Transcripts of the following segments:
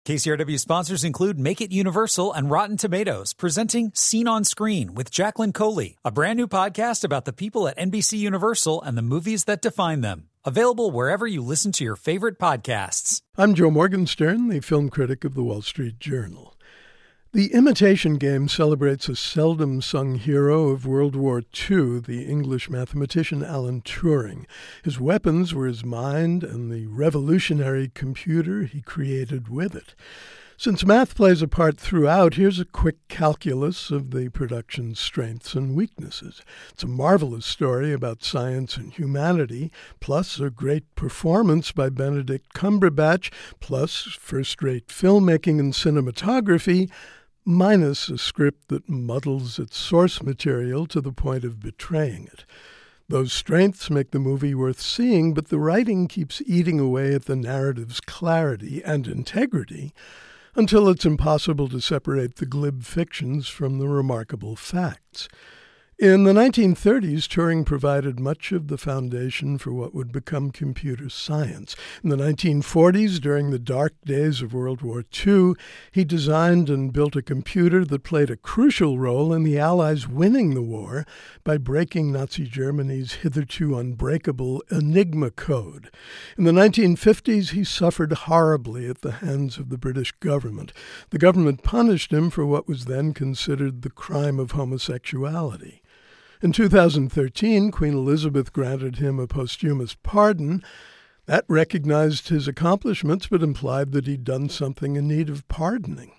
KCRW sponsors include Make It Universal and Rotten Tomatoes, presenting Scene on Screen with Jacqueline Coley, a brand new podcast about the people at NBC Universal and the movies that define them. Available wherever you listen to your favorite podcasts. I'm Joe Morgenstern, the film critic of the Wall Street Journal. The Imitation Game celebrates a seldom-sung hero of World War II, the English mathematician Alan Turing. His weapons were his mind and the revolutionary computer he created with it. Since math plays a part throughout, here's a quick calculus of the production's strengths and weaknesses. It's a marvelous story about science and humanity, plus a great performance by Benedict Cumberbatch, plus first-rate filmmaking and cinematography, minus a script that muddles its source material to the point of betraying it. Those strengths make the movie worth seeing, but the writing keeps eating away at the narrative's clarity and integrity until it's impossible to separate the glib fictions from the remarkable facts. In the 1930s, Turing provided much of the foundation for what would become computer science. In the 1940s, during the dark days of World War II, he designed and built a computer that played a crucial role in the Allies winning the war by breaking Nazi Germany's hitherto unbreakable Enigma code. In the 1950s, he suffered horribly at the hands of the British government. The government punished him for what was then considered the crime of homosexuality. In 2013, Queen Elizabeth granted him a posthumous pardon. That recognized his accomplishments, but implied that he'd done something in need of pardoning.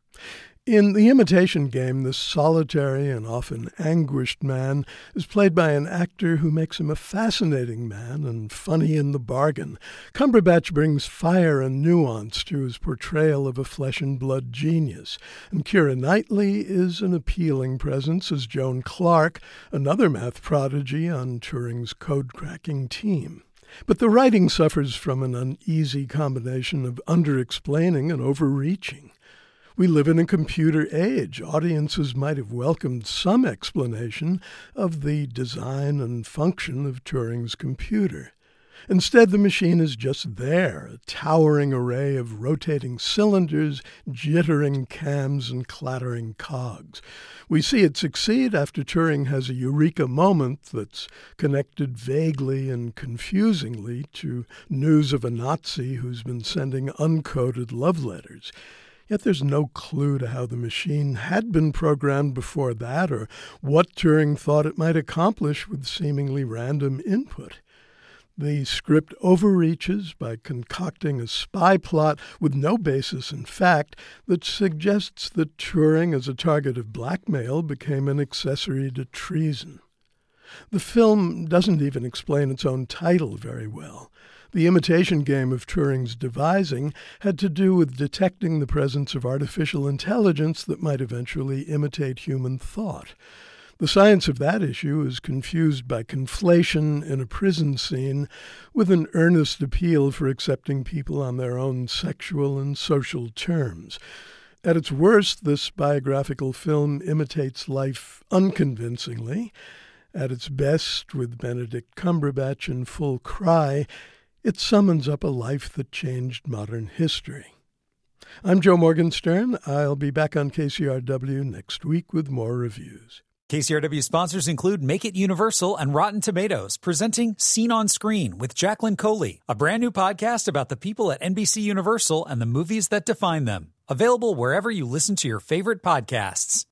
In The Imitation Game, this solitary and often anguished man is played by an actor who makes him a fascinating man and funny in the bargain. Cumberbatch brings fire and nuance to his portrayal of a flesh-and-blood genius, and Keira Knightley is an appealing presence as Joan Clark, another math prodigy on Turing's code-cracking team. But the writing suffers from an uneasy combination of under-explaining and overreaching. We live in a computer age. Audiences might have welcomed some explanation of the design and function of Turing's computer. Instead, the machine is just there, a towering array of rotating cylinders, jittering cams, and clattering cogs. We see it succeed after Turing has a eureka moment that's connected vaguely and confusingly to news of a Nazi who's been sending uncoded love letters. Yet there's no clue to how the machine had been programmed before that or what Turing thought it might accomplish with seemingly random input. The script overreaches by concocting a spy plot with no basis in fact that suggests that Turing, as a target of blackmail, became an accessory to treason. The film doesn't even explain its own title very well. The imitation game of Turing's devising had to do with detecting the presence of artificial intelligence that might eventually imitate human thought. The science of that issue is confused by conflation in a prison scene with an earnest appeal for accepting people on their own sexual and social terms. At its worst, this biographical film imitates life unconvincingly. At its best, with Benedict Cumberbatch in full cry, it summons up a life that changed modern history. I'm Joe Morgenstern. I'll be back on KCRW next week with more reviews. KCRW sponsors include Make It Universal and Rotten Tomatoes, presenting Scene on Screen with Jacqueline Coley, a brand new podcast about the people at NBC Universal and the movies that define them. Available wherever you listen to your favorite podcasts.